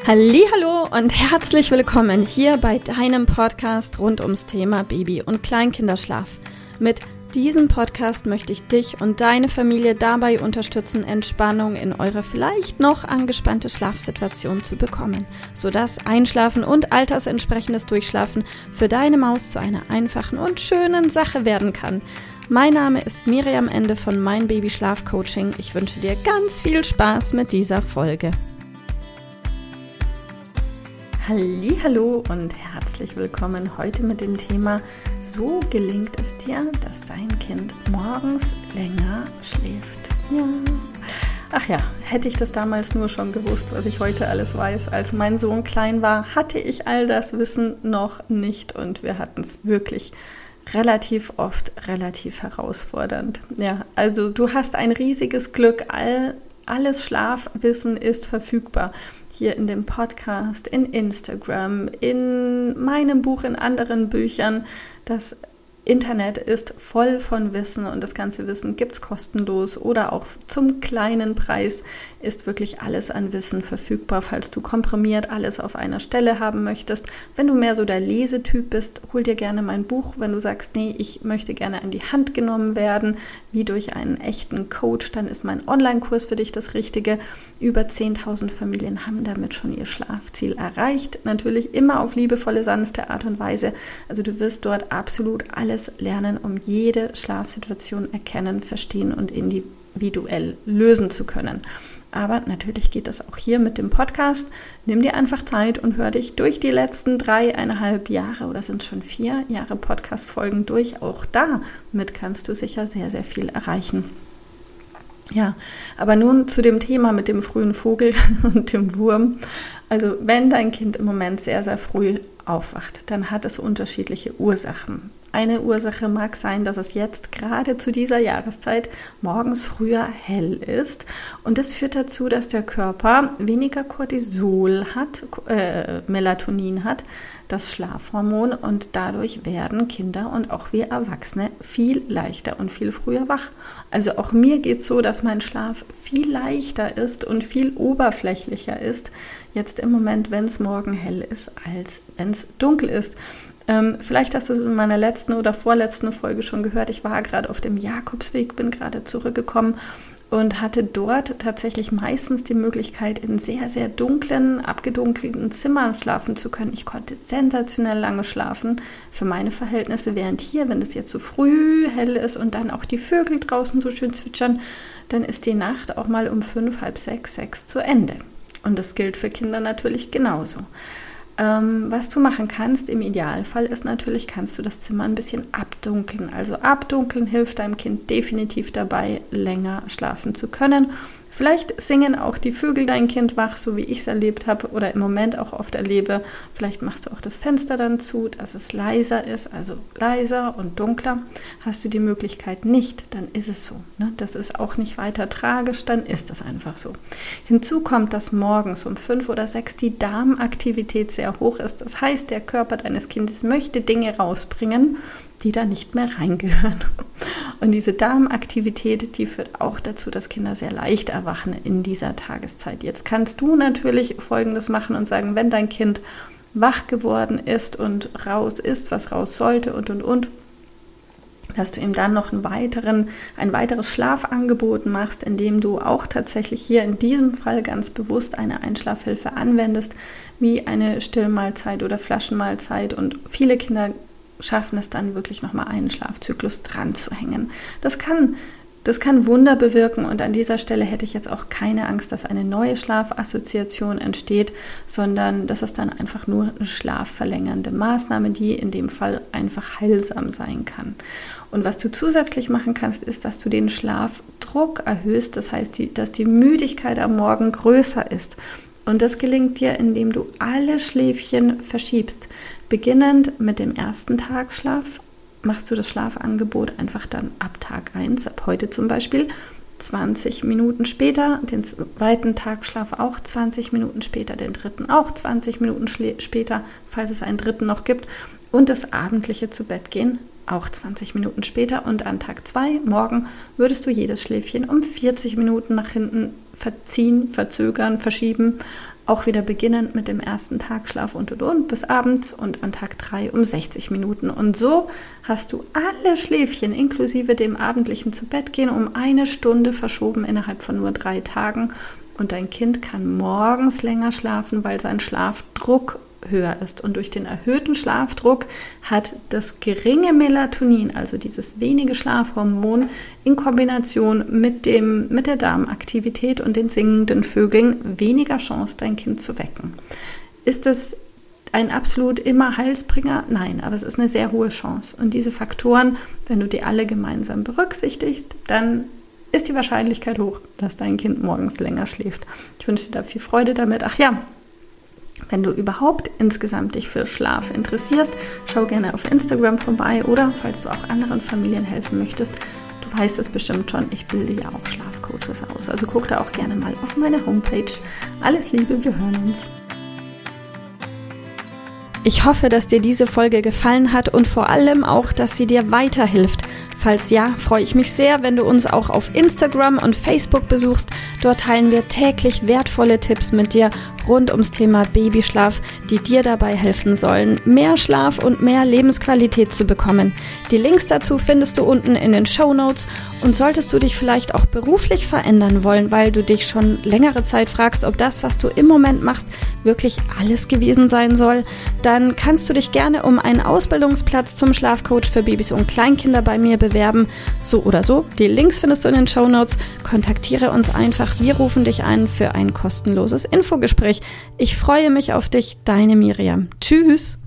Hallihallo und herzlich willkommen hier bei deinem Podcast rund ums Thema Baby- und Kleinkinderschlaf. Mit diesem Podcast möchte ich dich und deine Familie dabei unterstützen, Entspannung in eure vielleicht noch angespannte Schlafsituation zu bekommen, sodass Einschlafen und altersentsprechendes Durchschlafen für deine Maus zu einer einfachen und schönen Sache werden kann. Mein Name ist Miriam Ende von Mein Baby Schlaf Coaching. Ich wünsche dir ganz viel Spaß mit dieser Folge. Hallihallo und herzlich willkommen heute mit dem Thema: So gelingt es dir, dass dein Kind morgens länger schläft. Ja. Ach ja, hätte ich das damals nur schon gewusst, was ich heute alles weiß. Als mein Sohn klein war, hatte ich all das Wissen noch nicht und wir hatten es wirklich relativ oft relativ herausfordernd. Ja, also du hast ein riesiges Glück, alles Schlafwissen ist verfügbar. Hier in dem Podcast, in Instagram, in meinem Buch, in anderen Büchern. Das Internet ist voll von Wissen und das ganze Wissen gibt es kostenlos oder auch zum kleinen Preis ist wirklich alles an Wissen verfügbar, falls du komprimiert alles auf einer Stelle haben möchtest. Wenn du mehr so der Lesetyp bist, hol dir gerne mein Buch. Wenn du sagst, nee, ich möchte gerne an die Hand genommen werden, wie durch einen echten Coach, dann ist mein Online-Kurs für dich das Richtige. Über 10.000 Familien haben damit schon ihr Schlafziel erreicht. Natürlich immer auf liebevolle, sanfte Art und Weise. Also du wirst dort absolut alles lernen, um jede Schlafsituation erkennen, verstehen und individuell lösen zu können. Aber natürlich geht das auch hier mit dem Podcast. Nimm dir einfach Zeit und hör dich durch die letzten 3,5 Jahre oder sind es schon 4 Jahre Podcast-Folgen durch. Auch damit kannst du sicher sehr, sehr viel erreichen. Ja, aber nun zu dem Thema mit dem frühen Vogel und dem Wurm. Also wenn dein Kind im Moment sehr, sehr früh aufwacht, dann hat es unterschiedliche Ursachen. Eine Ursache mag sein, dass es jetzt gerade zu dieser Jahreszeit morgens früher hell ist und das führt dazu, dass der Körper weniger Cortisol hat, Melatonin hat, das Schlafhormon, und dadurch werden Kinder und auch wir Erwachsene viel leichter und viel früher wach. Also auch mir geht es so, dass mein Schlaf viel leichter ist und viel oberflächlicher ist, jetzt im Moment, wenn es morgen hell ist, als wenn es dunkel ist. Vielleicht hast du es in meiner letzten oder vorletzten Folge schon gehört. Ich war gerade auf dem Jakobsweg, bin gerade zurückgekommen und hatte dort tatsächlich meistens die Möglichkeit, in sehr, sehr dunklen, abgedunkelten Zimmern schlafen zu können. Ich konnte sensationell lange schlafen für meine Verhältnisse, während hier, wenn es jetzt so früh hell ist und dann auch die Vögel draußen so schön zwitschern, dann ist die Nacht auch mal um 5, halb 6 zu Ende. Und das gilt für Kinder natürlich genauso. Was du machen kannst im Idealfall ist natürlich, kannst du das Zimmer ein bisschen abdunkeln. Also abdunkeln hilft deinem Kind definitiv dabei, länger schlafen zu können. Vielleicht singen auch die Vögel dein Kind wach, so wie ich es erlebt habe oder im Moment auch oft erlebe. Vielleicht machst du auch das Fenster dann zu, dass es leiser ist, also leiser und dunkler. Hast du die Möglichkeit nicht, dann ist es so. Ne? Das ist auch nicht weiter tragisch, dann ist es einfach so. Hinzu kommt, dass morgens um 5 oder 6 die Darmaktivität sehr hoch ist. Das heißt, der Körper deines Kindes möchte Dinge rausbringen, die da nicht mehr reingehören. Und diese Darmaktivität, die führt auch dazu, dass Kinder sehr leicht erwachen in dieser Tageszeit. Jetzt kannst du natürlich Folgendes machen und sagen, wenn dein Kind wach geworden ist und raus ist, was raus sollte und, dass du ihm dann noch ein weiteres Schlafangebot machst, indem du auch tatsächlich hier in diesem Fall ganz bewusst eine Einschlafhilfe anwendest, wie eine Stillmahlzeit oder Flaschenmahlzeit, und viele Kinder schaffen es dann wirklich nochmal einen Schlafzyklus dran zu hängen. Das kann Wunder bewirken, und an dieser Stelle hätte ich jetzt auch keine Angst, dass eine neue Schlafassoziation entsteht, sondern das ist dann einfach nur eine schlafverlängernde Maßnahme, die in dem Fall einfach heilsam sein kann. Und was du zusätzlich machen kannst, ist, dass du den Schlafdruck erhöhst, das heißt, dass die Müdigkeit am Morgen größer ist. Und das gelingt dir, indem du alle Schläfchen verschiebst. Beginnend mit dem ersten Tagschlaf machst du das Schlafangebot einfach dann ab Tag 1, ab heute zum Beispiel, 20 Minuten später, den zweiten Tagschlaf auch 20 Minuten später, den dritten auch 20 Minuten später, falls es einen dritten noch gibt, und das abendliche Zubettgehen auch 20 Minuten später. Und an Tag 2, morgen, würdest du jedes Schläfchen um 40 Minuten nach hinten verziehen, verzögern, verschieben, Auch wieder beginnend mit dem ersten Tagschlaf und bis abends und an Tag 3 um 60 Minuten. Und so hast du alle Schläfchen inklusive dem abendlichen Zubettgehen um 1 Stunde verschoben innerhalb von nur 3 Tagen. Und dein Kind kann morgens länger schlafen, weil sein Schlafdruck höher ist. Und durch den erhöhten Schlafdruck hat das geringe Melatonin, also dieses wenige Schlafhormon, in Kombination mit der Darmaktivität und den singenden Vögeln weniger Chance, dein Kind zu wecken. Ist das ein absolut immer Heilsbringer? Nein, aber es ist eine sehr hohe Chance. Und diese Faktoren, wenn du die alle gemeinsam berücksichtigst, dann ist die Wahrscheinlichkeit hoch, dass dein Kind morgens länger schläft. Ich wünsche dir da viel Freude damit. Ach ja, wenn du überhaupt insgesamt dich für Schlaf interessierst, schau gerne auf Instagram vorbei oder falls du auch anderen Familien helfen möchtest, du weißt es bestimmt schon, ich bilde ja auch Schlafcoaches aus. Also guck da auch gerne mal auf meine Homepage. Alles Liebe, wir hören uns. Ich hoffe, dass dir diese Folge gefallen hat und vor allem auch, dass sie dir weiterhilft. Falls ja, freue ich mich sehr, wenn du uns auch auf Instagram und Facebook besuchst. Dort teilen wir täglich wertvolle Tipps mit dir rund ums Thema Babyschlaf, die dir dabei helfen sollen, mehr Schlaf und mehr Lebensqualität zu bekommen. Die Links dazu findest du unten in den Shownotes. Und solltest du dich vielleicht auch beruflich verändern wollen, weil du dich schon längere Zeit fragst, ob das, was du im Moment machst, wirklich alles gewesen sein soll, dann kannst du dich gerne um einen Ausbildungsplatz zum Schlafcoach für Babys und Kleinkinder bei mir bewerben. So oder so, die Links findest du in den Shownotes. Kontaktiere uns einfach, wir rufen dich ein für ein kostenloses Infogespräch. Ich freue mich auf dich, deine Miriam. Tschüss!